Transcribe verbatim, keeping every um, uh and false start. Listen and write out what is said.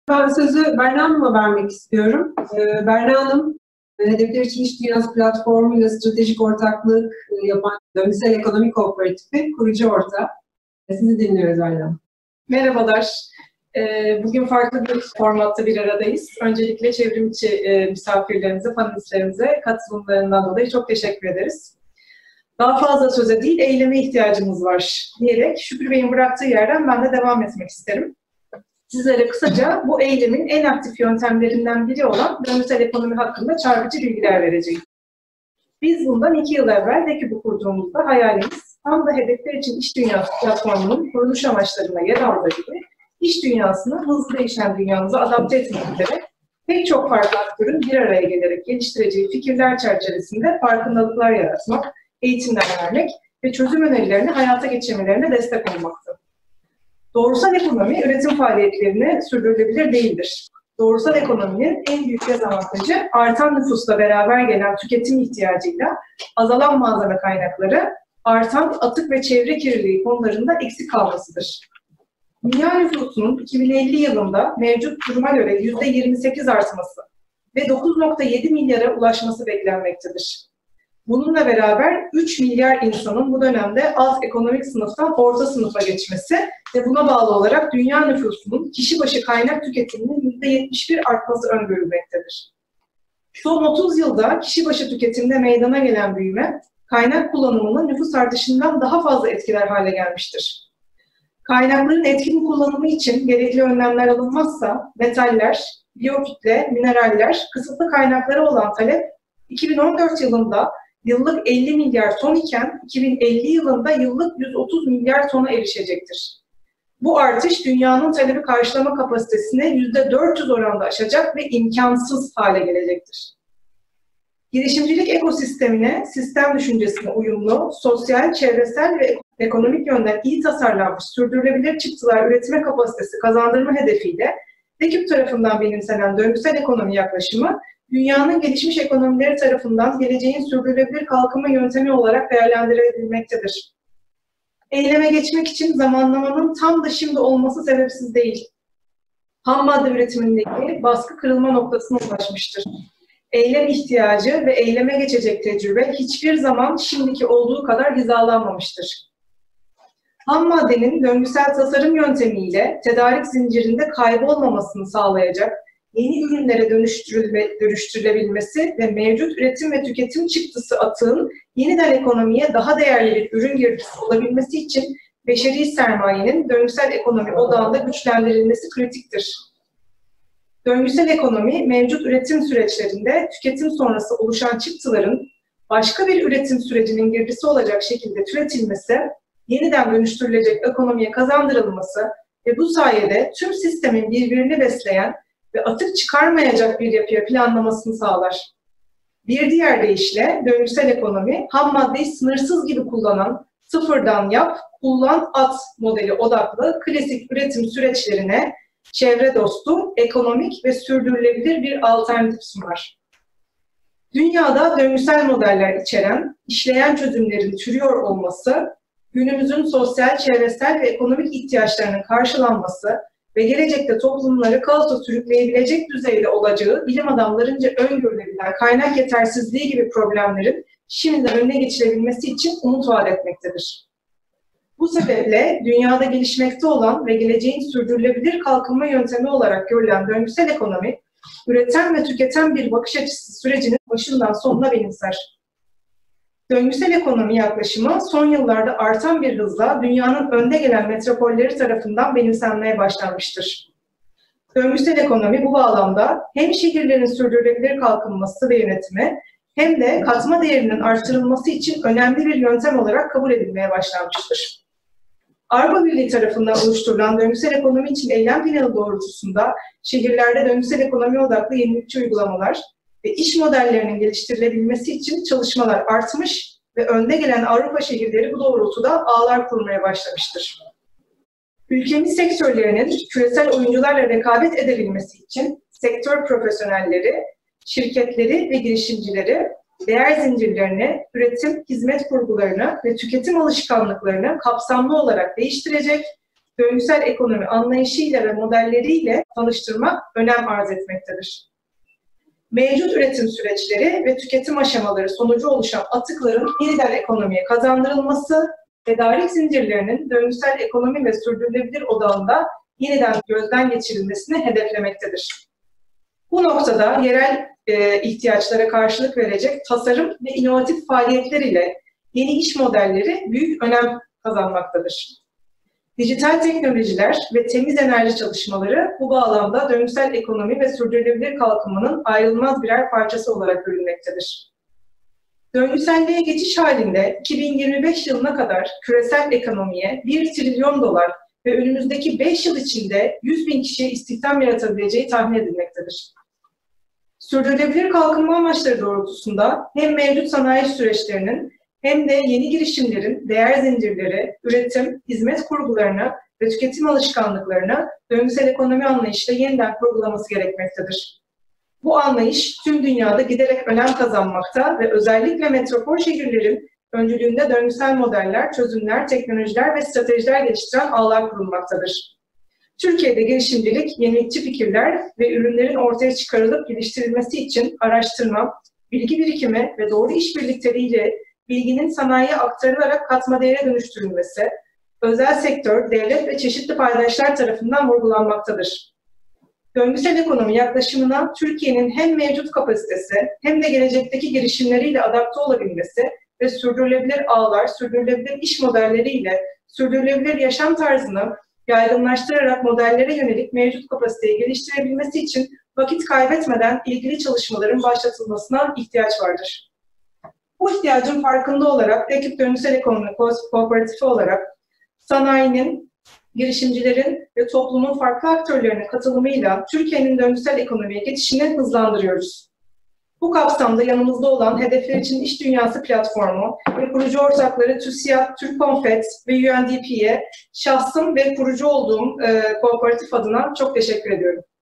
Ben sözü Berna Hanım'a vermek istiyorum. Ee, Berna Hanım, Hedefler için İş Dünyası platformuyla stratejik ortaklık yapan Döngüsel Ekonomi Kooperatifi kurucu ortağı. Sizi dinliyoruz Berna Hanım. Merhabalar. Bugün farklı bir formatta bir aradayız. Öncelikle çevrimiçi misafirlerimize, panelistlerimize katılımlarından dolayı çok teşekkür ederiz. Daha fazla söze değil, eyleme ihtiyacımız var diyerek Şükrü Bey'in bıraktığı yerden ben de devam etmek isterim. Sizlere kısaca bu eylemin en aktif yöntemlerinden biri olan döngüsel ekonomi hakkında çarpıcı bilgiler vereceğim. Biz bundan iki yıl evvel DEKÜB'ü kurduğumuzda hayalimiz tam da Hedefler için İş Dünyası platformunun kuruluş amaçlarına yer aldığı gibi iş dünyasını hızlı değişen dünyamıza adapte etmek üzere pek çok farklı aktörün bir araya gelerek geliştireceği fikirler çerçevesinde farkındalıklar yaratmak, eğitimler vermek ve çözüm önerilerini hayata geçirmelerine destek olmaktır. Doğrusal ekonomi üretim faaliyetlerini sürdürülebilir değildir. Doğrusal ekonominin en büyük dezavantajı artan nüfusla beraber gelen tüketim ihtiyacıyla azalan malzeme kaynakları, artan atık ve çevre kirliliği konularında eksik kalmasıdır. Dünya nüfusunun iki bin elli yılında mevcut duruma göre yüzde yirmi sekiz artması ve dokuz nokta yedi milyara ulaşması beklenmektedir. Bununla beraber üç milyar insanın bu dönemde alt ekonomik sınıftan orta sınıfa geçmesi ve buna bağlı olarak dünya nüfusunun kişi başı kaynak tüketiminin yüzde yetmiş bir artması öngörülmektedir. Son otuz yılda kişi başı tüketimde meydana gelen büyüme, kaynak kullanımının nüfus artışından daha fazla etkiler hale gelmiştir. Kaynakların etkin kullanımı için gerekli önlemler alınmazsa metaller, biyokütle, mineraller, kısıtlı kaynakları olan talep iki bin on dört yılında yıllık elli milyar ton iken iki bin elli yılında yıllık yüz otuz milyar tona erişecektir. Bu artış dünyanın talebi karşılama kapasitesine yüzde dört yüz oranda aşacak ve imkansız hale gelecektir. Girişimcilik ekosistemine, sistem düşüncesine uyumlu, sosyal, çevresel ve ekonomik yönden iyi tasarlanmış sürdürülebilir çıktılar üretme kapasitesi kazandırma hedefiyle DEKÜB tarafından benimsenen döngüsel ekonomi yaklaşımı, dünyanın gelişmiş ekonomileri tarafından geleceğin sürdürülebilir kalkınma yöntemi olarak değerlendirebilmektedir. Eyleme geçmek için zamanlamanın tam da şimdi olması sebepsiz değil. Ham madde üretimindeki baskı kırılma noktasına ulaşmıştır. Eylem ihtiyacı ve eyleme geçecek tecrübe hiçbir zaman şimdiki olduğu kadar hizalanmamıştır. Ham maddenin döngüsel tasarım yöntemiyle tedarik zincirinde kaybolmamasını sağlayacak yeni ürünlere dönüştürülme, dönüştürülebilmesi ve mevcut üretim ve tüketim çıktısı atığın yeniden ekonomiye daha değerli bir ürün girdisi olabilmesi için beşeri sermayenin döngüsel ekonomi odağında güçlendirilmesi kritiktir. Döngüsel ekonomi, mevcut üretim süreçlerinde tüketim sonrası oluşan çıktıların başka bir üretim sürecinin girdisi olacak şekilde türetilmesi, yeniden dönüştürülecek ekonomiye kazandırılması ve bu sayede tüm sistemin birbirini besleyen ve atık çıkarmayacak bir yapıya planlamasını sağlar. Bir diğer deyişle döngüsel ekonomi, ham maddeyi sınırsız gibi kullanan, sıfırdan yap, kullan, at modeli odaklı klasik üretim süreçlerine çevre dostu, ekonomik ve sürdürülebilir bir alternatif sunar. Dünyada döngüsel modeller içeren, işleyen çözümlerin türüyor olması, günümüzün sosyal, çevresel ve ekonomik ihtiyaçlarının karşılanması ve gelecekte toplumları kaosa sürükleyebilecek düzeyde olacağı bilim adamlarınca öngörülebilen kaynak yetersizliği gibi problemlerin şimdiden önüne geçilebilmesi için umut vaat etmektedir. Bu sebeple dünyada gelişmekte olan ve geleceğin sürdürülebilir kalkınma yöntemi olarak görülen döngüsel ekonomi, üreten ve tüketen bir bakış açısı sürecinin başından sonuna benimser. Döngüsel ekonomi yaklaşımı son yıllarda artan bir hızla dünyanın önde gelen metropolleri tarafından benimsenmeye başlanmıştır. Döngüsel ekonomi bu bağlamda hem şehirlerin sürdürülebilir kalkınması ve yönetimi hem de katma değerinin artırılması için önemli bir yöntem olarak kabul edilmeye başlanmıştır. Avrupa Birliği tarafından oluşturulan döngüsel ekonomi için eylem planı doğrultusunda şehirlerde döngüsel ekonomi odaklı yenilikçi uygulamalar ve iş modellerinin geliştirilebilmesi için çalışmalar artmış ve önde gelen Avrupa şehirleri bu doğrultuda ağlar kurmaya başlamıştır. Ülkemiz sektörlerinin küresel oyuncularla rekabet edebilmesi için sektör profesyonelleri, şirketleri ve girişimcileri değer zincirlerini, üretim, hizmet kurgularını ve tüketim alışkanlıklarını kapsamlı olarak değiştirecek, döngüsel ekonomi anlayışıyla ve modelleriyle tanıştırmak önem arz etmektedir. Mevcut üretim süreçleri ve tüketim aşamaları sonucu oluşan atıkların yeniden ekonomiye kazandırılması, tedarik zincirlerinin döngüsel ekonomi ve sürdürülebilir odağında yeniden gözden geçirilmesini hedeflemektedir. Bu noktada yerel e, ihtiyaçlara karşılık verecek tasarım ve inovatif faaliyetler ile yeni iş modelleri büyük önem kazanmaktadır. Dijital teknolojiler ve temiz enerji çalışmaları bu bağlamda döngüsel ekonomi ve sürdürülebilir kalkınmanın ayrılmaz birer parçası olarak görülmektedir. Döngüselliğe geçiş halinde iki bin yirmi beş yılına kadar küresel ekonomiye bir trilyon dolar ve önümüzdeki beş yıl içinde yüz bin kişiye istihdam yaratabileceği tahmin edilmektedir. Sürdürülebilir kalkınma amaçları doğrultusunda hem mevcut sanayi süreçlerinin hem de yeni girişimlerin değer zincirleri, üretim, hizmet kurgularını ve tüketim alışkanlıklarını döngüsel ekonomi anlayışıyla yeniden kurgulaması gerekmektedir. Bu anlayış tüm dünyada giderek önem kazanmakta ve özellikle metropol şehirlerin öncülüğünde döngüsel modeller, çözümler, teknolojiler ve stratejiler geliştiren ağlar kurulmaktadır. Türkiye'de girişimcilik, yenilikçi fikirler ve ürünlerin ortaya çıkarılıp geliştirilmesi için araştırma, bilgi birikimi ve doğru işbirlikleriyle bilginin sanayiye aktarılarak katma değere dönüştürülmesi, özel sektör, devlet ve çeşitli paydaşlar tarafından vurgulanmaktadır. Döngüsel ekonomi yaklaşımına Türkiye'nin hem mevcut kapasitesi hem de gelecekteki girişimleriyle adapte olabilmesi ve sürdürülebilir ağlar, sürdürülebilir iş modelleriyle sürdürülebilir yaşam tarzını yaygınlaştırarak modellere yönelik mevcut kapasiteyi geliştirebilmesi için vakit kaybetmeden ilgili çalışmaların başlatılmasına ihtiyaç vardır. Bu ihtiyacın farkında olarak Ekip Döngüsel Ekonomi Kooperatifi olarak sanayinin, girişimcilerin ve toplumun farklı aktörlerinin katılımıyla Türkiye'nin döngüsel ekonomiye geçişini hızlandırıyoruz. Bu kapsamda yanımızda olan Hedefler İçin İş Dünyası platformu ve kurucu ortakları TÜSİAD, Türkkonfet ve U N D P'ye şahsım ve kurucu olduğum e, kooperatif adına çok teşekkür ediyorum.